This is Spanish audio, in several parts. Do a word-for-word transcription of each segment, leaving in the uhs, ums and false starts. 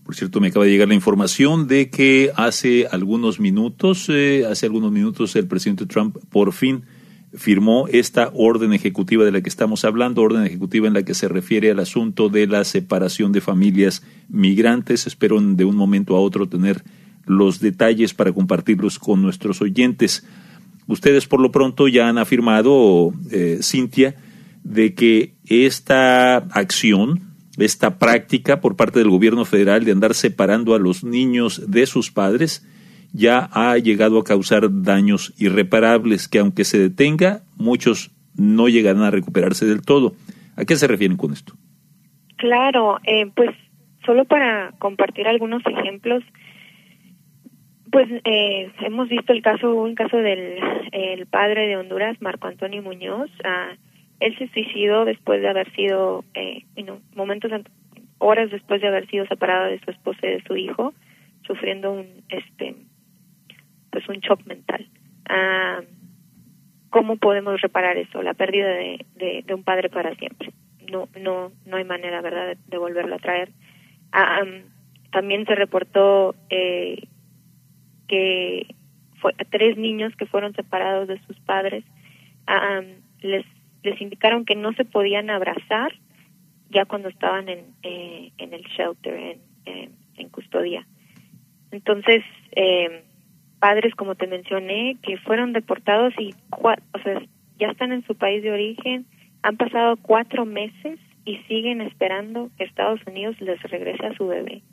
Por cierto, me acaba de llegar la información de que hace algunos minutos, eh, hace algunos minutos el presidente Trump por fin firmó esta orden ejecutiva de la que estamos hablando, orden ejecutiva en la que se refiere al asunto de la separación de familias migrantes. Espero de un momento a otro tener los detalles para compartirlos con nuestros oyentes. Ustedes por lo pronto ya han afirmado, eh, Cintia, de que esta acción, esta práctica por parte del gobierno federal de andar separando a los niños de sus padres ya ha llegado a causar daños irreparables que aunque se detenga, muchos no llegarán a recuperarse del todo. ¿A qué se refieren con esto? Claro, eh, pues solo para compartir algunos ejemplos, pues eh, hemos visto el caso, un caso del el padre de Honduras, Marco Antonio Muñoz. Uh, él se suicidó después de haber sido, eh, you know, momentos, horas después de haber sido separado de su esposa y de su hijo, sufriendo un, este, pues un shock mental. Uh, ¿Cómo podemos reparar eso? La pérdida de, de, de un padre para siempre. No, no, no hay manera, ¿verdad?, de, de volverlo a traer. Uh, um, también se reportó eh, que fue, tres niños que fueron separados de sus padres, um, les les indicaron que no se podían abrazar ya cuando estaban en eh, en el shelter, en, en, en custodia. Entonces, eh, padres, como te mencioné, que fueron deportados y o sea, ya están en su país de origen, han pasado cuatro meses y siguen esperando que Estados Unidos les regrese a su bebé.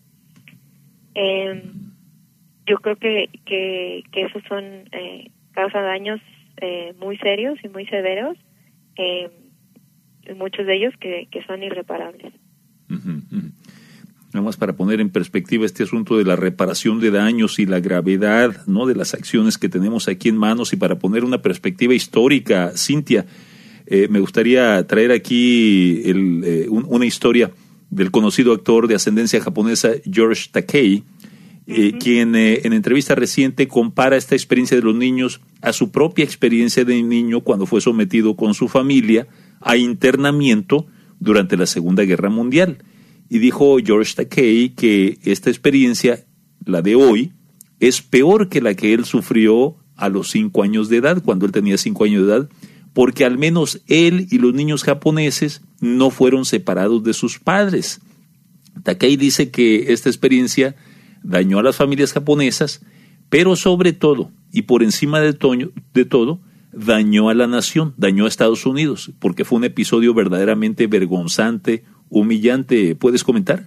Eh, yo creo que, que, que esos son, eh, causa daños eh, muy serios y muy severos, eh, muchos de ellos que, que son irreparables. Uh-huh, uh-huh. Nada más para poner en perspectiva este asunto de la reparación de daños y la gravedad, ¿no?, de las acciones que tenemos aquí en manos, y para poner una perspectiva histórica, Cintia, eh, me gustaría traer aquí el, eh, un, una historia del conocido actor de ascendencia japonesa George Takei, eh, uh-huh. quien eh, en entrevista reciente compara esta experiencia de los niños a su propia experiencia de niño cuando fue sometido con su familia a internamiento durante la Segunda Guerra Mundial. Y dijo George Takei que esta experiencia, la de hoy, es peor que la que él sufrió a los cinco años de edad, cuando él tenía cinco años de edad, porque al menos él y los niños japoneses no fueron separados de sus padres. Takei dice que esta experiencia dañó a las familias japonesas, pero sobre todo, y por encima de, toño, de todo, dañó a la nación, dañó a Estados Unidos, porque fue un episodio verdaderamente vergonzante, humillante. ¿Puedes comentar?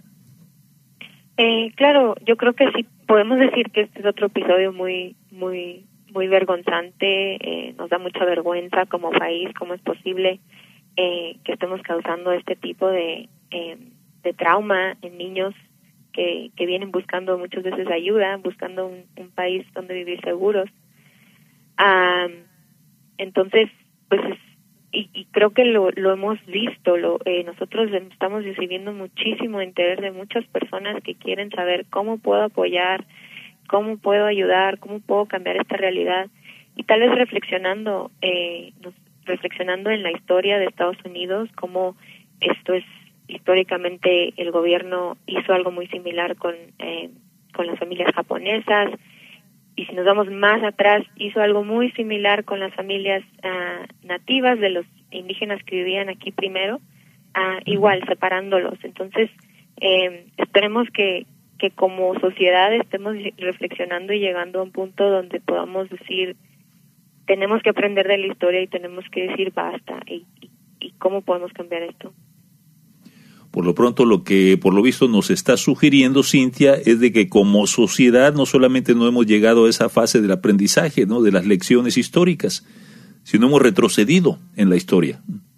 Eh, claro, yo creo que sí podemos decir que este es otro episodio muy, muy, muy vergonzante. Eh, nos da mucha vergüenza como país, cómo es posible eh, que estemos causando este tipo de, eh, de trauma en niños que, que vienen buscando muchas veces ayuda, buscando un, un país donde vivir seguros. Um, entonces, pues es, y, y creo que lo, lo hemos visto, lo, eh, nosotros estamos recibiendo muchísimo interés de muchas personas que quieren saber cómo puedo apoyar, cómo puedo ayudar, cómo puedo cambiar esta realidad, y tal vez reflexionando, eh, nos, reflexionando en la historia de Estados Unidos, cómo esto es históricamente el gobierno hizo algo muy similar con eh, con las familias japonesas, y si nos vamos más atrás, hizo algo muy similar con las familias uh, nativas de los indígenas que vivían aquí primero, uh, igual separándolos. Entonces, eh, esperemos que, que como sociedad estemos reflexionando y llegando a un punto donde podamos decir, tenemos que aprender de la historia y tenemos que decir basta, y, y, y cómo podemos cambiar esto. Por lo pronto, lo que por lo visto nos está sugiriendo Cintia es de que como sociedad no solamente no hemos llegado a esa fase del aprendizaje, ¿no?, de las lecciones históricas, sino hemos retrocedido en la historia.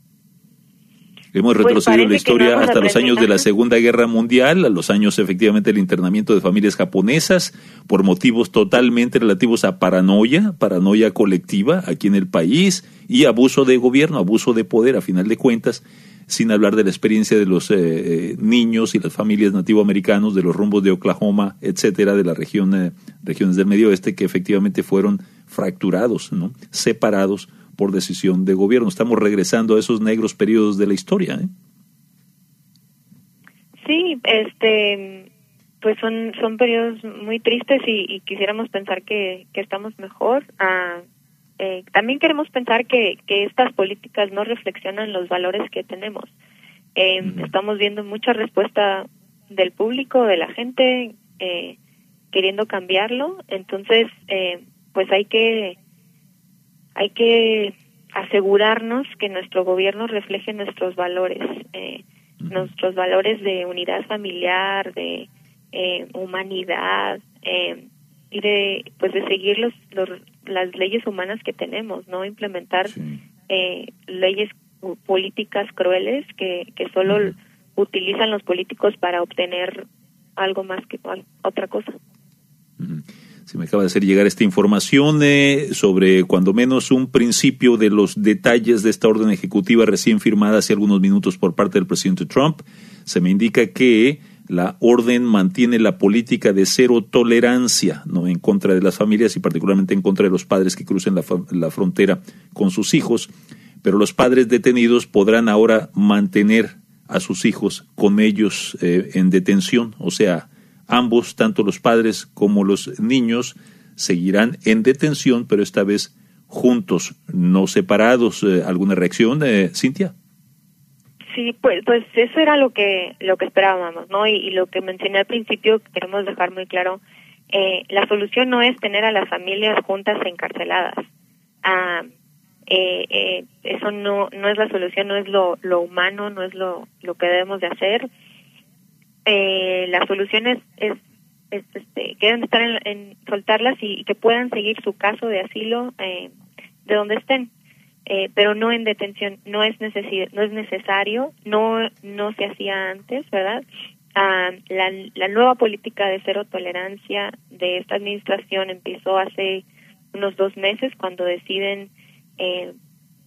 Hemos pues retrocedido en la historia no hasta los años de la Segunda Guerra Mundial, a los años efectivamente del internamiento de familias japonesas, por motivos totalmente relativos a paranoia, paranoia colectiva aquí en el país, y abuso de gobierno, abuso de poder, a final de cuentas, sin hablar de la experiencia de los eh, niños y las familias nativoamericanos de los rumbos de Oklahoma, etcétera, de las región, eh, regiones del Medio Oeste, que efectivamente fueron fracturados, ¿no?, separados por decisión de gobierno. Estamos regresando a esos negros periodos de la historia, ¿eh? Sí, este, pues son son periodos muy tristes y, y quisiéramos pensar que, que estamos mejor. Ah, eh, también queremos pensar que, que estas políticas no reflexionan los valores que tenemos. Eh, uh-huh. Estamos viendo mucha respuesta del público, de la gente, eh, queriendo cambiarlo. Entonces, eh, pues hay que hay que asegurarnos que nuestro gobierno refleje nuestros valores, eh, uh-huh. nuestros valores de unidad familiar, de eh, humanidad, eh, y de pues de seguir los, los las leyes humanas que tenemos, no implementar sí. eh, leyes políticas crueles que, que solo uh-huh. utilizan los políticos para obtener algo más que otra cosa. Uh-huh. Se me acaba de hacer llegar esta información eh, sobre cuando menos un principio de los detalles de esta orden ejecutiva recién firmada hace algunos minutos por parte del presidente Trump. Se me indica que la orden mantiene la política de cero tolerancia, no en contra de las familias y particularmente en contra de los padres que crucen la, la frontera con sus hijos, pero los padres detenidos podrán ahora mantener a sus hijos con ellos eh, en detención, o sea, ambos, tanto los padres como los niños, seguirán en detención, pero esta vez juntos, no separados. Eh, ¿Alguna reacción, eh, Cintia? Sí, pues, pues eso era lo que lo que esperábamos, ¿no? Y, y lo que mencioné al principio, queremos dejar muy claro, eh, la solución no es tener a las familias juntas encarceladas. Ah, eh, eh, eso no no es la solución, no es lo, lo humano, no es lo, lo que debemos de hacer. Eh, la solución es, es, es este, que deben estar en, en soltarlas y, y que puedan seguir su caso de asilo eh, de donde estén. Eh, pero no en detención, no es necesi- no es necesario, no no se hacía antes, ¿verdad? Ah, la, la nueva política de cero tolerancia de esta administración empezó hace unos dos meses cuando deciden eh,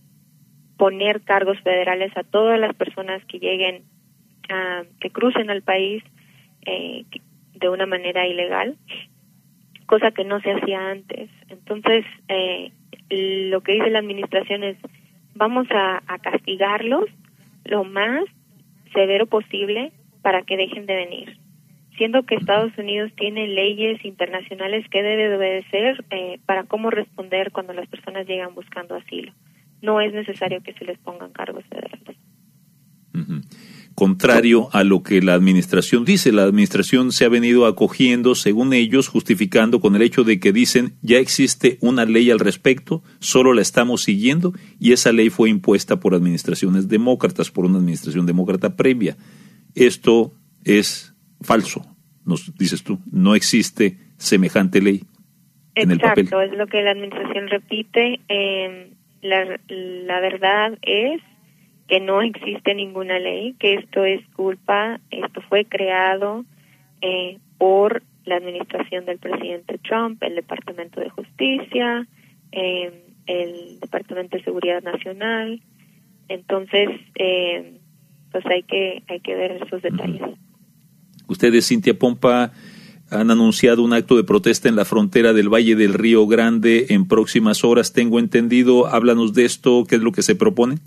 poner cargos federales a todas las personas que lleguen, ah, que crucen al país eh, de una manera ilegal, cosa que no se hacía antes. Entonces, eh, lo que dice la administración es, vamos a, a castigarlos lo más severo posible para que dejen de venir. Siendo que Estados Unidos tiene leyes internacionales que debe de obedecer eh, para cómo responder cuando las personas llegan buscando asilo. No es necesario que se les pongan cargos federales. Uh-huh. Contrario a lo que la administración dice, la administración se ha venido acogiendo, según ellos, justificando con el hecho de que dicen ya existe una ley al respecto, solo la estamos siguiendo y esa ley fue impuesta por administraciones demócratas, por una administración demócrata previa. Esto es falso, nos dices tú, no existe semejante ley en el papel. Exacto, es lo que la administración repite. Eh, la, la verdad es que no existe ninguna ley, que esto es culpa, esto fue creado eh, por la administración del presidente Trump, el Departamento de Justicia, eh, el Departamento de Seguridad Nacional. Entonces, eh, pues hay que hay que ver esos detalles. Ustedes, Cintia Pompa, han anunciado un acto de protesta en la frontera del Valle del Río Grande en próximas horas, tengo entendido. Háblanos de esto, ¿qué es lo que se propone?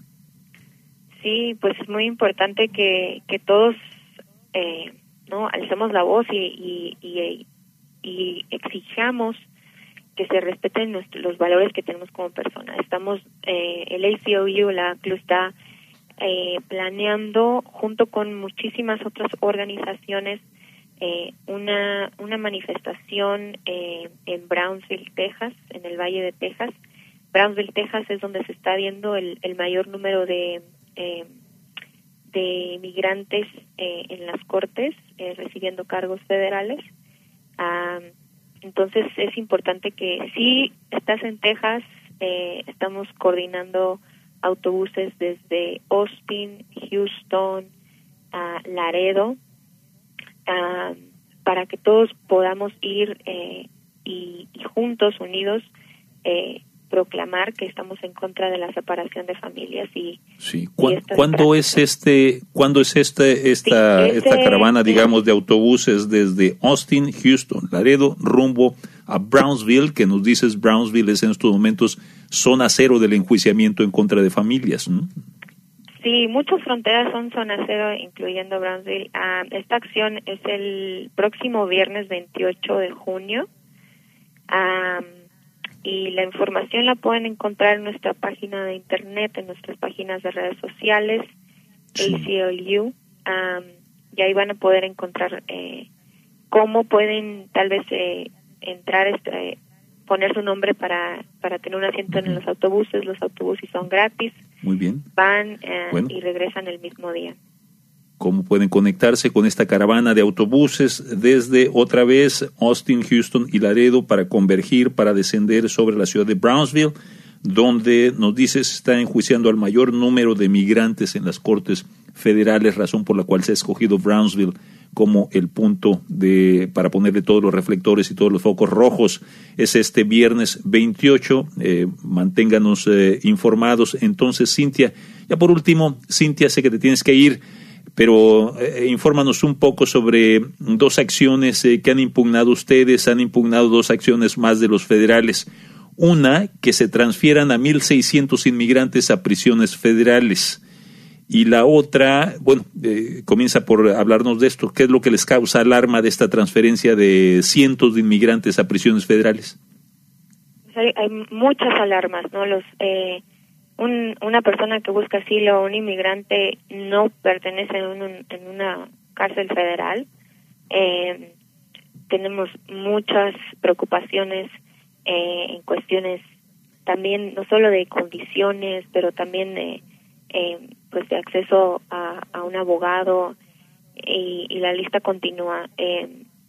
Sí, pues es muy importante que, que todos eh, no alcemos la voz y, y, y, y exijamos que se respeten nuestros, los valores que tenemos como personas. Estamos, eh, el A C L U, la A C L U, está eh, planeando junto con muchísimas otras organizaciones eh, una una manifestación eh, en Brownsville, Texas, en el Valle de Texas. Brownsville, Texas es donde se está viendo el, el mayor número de Eh, de migrantes eh, en las cortes eh, recibiendo cargos federales. Ah, entonces es importante que si estás en Texas, eh, estamos coordinando autobuses desde Austin, Houston, a Laredo, ah, para que todos podamos ir eh, y, y juntos, unidos, eh, proclamar que estamos en contra de la separación de familias y sí. ¿Cu- y ¿Cuándo es este cuándo es este esta sí, esta caravana, digamos, de autobuses desde Austin, Houston, Laredo, rumbo a Brownsville, que nos dices Brownsville es en estos momentos zona cero del enjuiciamiento en contra de familias, ¿no? Sí, muchas fronteras son zona cero, incluyendo Brownsville. Uh, esta acción es el próximo viernes veintiocho de junio. Um, y la información la pueden encontrar en nuestra página de internet, en nuestras páginas de redes sociales, sí. A C L U. Um, y ahí van a poder encontrar eh, cómo pueden tal vez eh, entrar, este, poner su nombre para, para tener un asiento uh-huh. en los autobuses. Los autobuses son gratis. Muy bien. Van eh, bueno. y regresan el mismo día. ¿Cómo pueden conectarse con esta caravana de autobuses desde otra vez Austin, Houston y Laredo para convergir, para descender sobre la ciudad de Brownsville, donde nos dice se está enjuiciando al mayor número de migrantes en las cortes federales, razón por la cual se ha escogido Brownsville como el punto de para ponerle todos los reflectores y todos los focos rojos? Es este viernes veintiocho, eh, manténganos eh, informados. Entonces, Cintia, ya por último, Cintia, sé que te tienes que ir, pero eh, infórmanos un poco sobre dos acciones eh, que han impugnado ustedes. Han impugnado dos acciones más de los federales. Una, que se transfieran a mil seiscientos inmigrantes a prisiones federales. Y la otra, bueno, eh, comienza por hablarnos de esto. ¿Qué es lo que les causa alarma de esta transferencia de cientos de inmigrantes a prisiones federales? Hay, hay muchas alarmas, ¿no? Los eh, un, una persona que busca asilo, un inmigrante, no pertenece en, un, en una cárcel federal. Eh, tenemos muchas preocupaciones eh, en cuestiones también, no solo de condiciones, pero también de eh, pues de acceso a, a un abogado, y, y la lista continúa. Eh,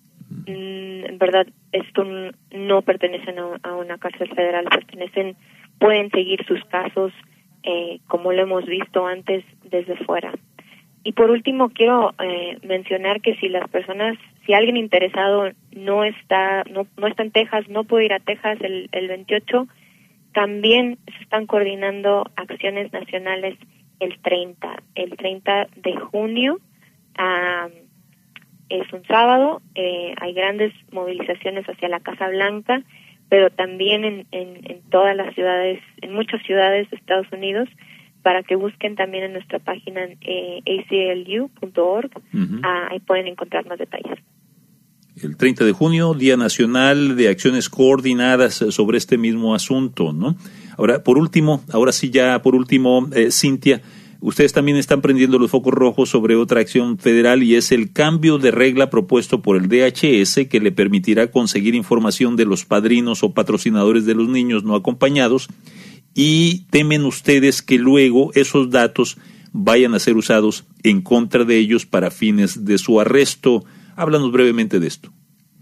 en verdad, esto no pertenecen a, a una cárcel federal, pertenecen, pueden seguir sus casos eh, como lo hemos visto antes desde fuera. Y por último, quiero eh, mencionar que si las personas, si alguien interesado no está, no, no está en Texas, no puede ir a Texas el, el veintiocho, también se están coordinando acciones nacionales el treinta, el treinta de junio, um, es un sábado, eh, hay grandes movilizaciones hacia la Casa Blanca, pero también en, en, en todas las ciudades, en muchas ciudades de Estados Unidos, para que busquen también en nuestra página eh, A C L U punto org, uh-huh. ah, ahí pueden encontrar más detalles. El treinta de junio, Día Nacional de Acciones Coordinadas sobre este mismo asunto, ¿no? Ahora, por último, ahora sí ya por último, eh, Cintia, ustedes también están prendiendo los focos rojos sobre otra acción federal, y es el cambio de regla propuesto por el D H S que le permitirá conseguir información de los padrinos o patrocinadores de los niños no acompañados, y temen ustedes que luego esos datos vayan a ser usados en contra de ellos para fines de su arresto. Háblanos brevemente de esto.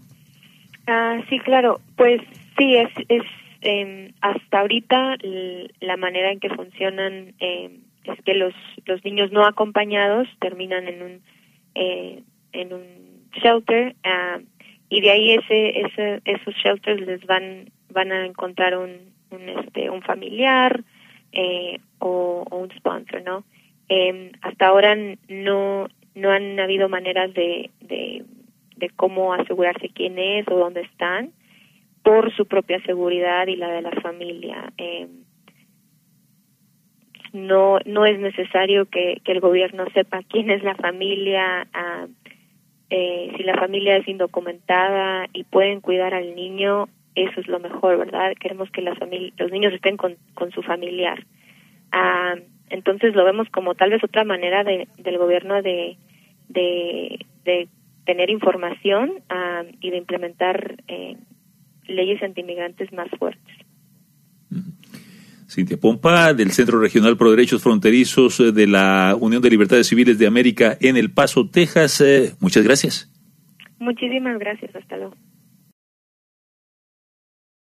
Ah, sí, claro. Pues sí, es, es eh, hasta ahorita l- la manera en que funcionan eh, es que los los niños no acompañados terminan en un eh, en un shelter uh, y de ahí ese ese esos shelters les van van a encontrar un, un este un familiar eh, o, o un sponsor, ¿no? Eh, hasta ahora no no han habido maneras de, de de cómo asegurarse quién es o dónde están por su propia seguridad y la de la familia. Eh, no no es necesario que, que el gobierno sepa quién es la familia, uh, eh, si la familia es indocumentada y pueden cuidar al niño, eso es lo mejor, ¿verdad? Queremos que la familia, los niños estén con, con su familiar. Uh, entonces lo vemos como tal vez otra manera de, del gobierno de, de, de tener información uh, y de implementar eh, leyes antiinmigrantes más fuertes. Cintia Pompa, del Centro Regional Pro Derechos Fronterizos de la Unión de Libertades Civiles de América en El Paso, Texas. Eh, muchas gracias. Muchísimas gracias. Hasta luego.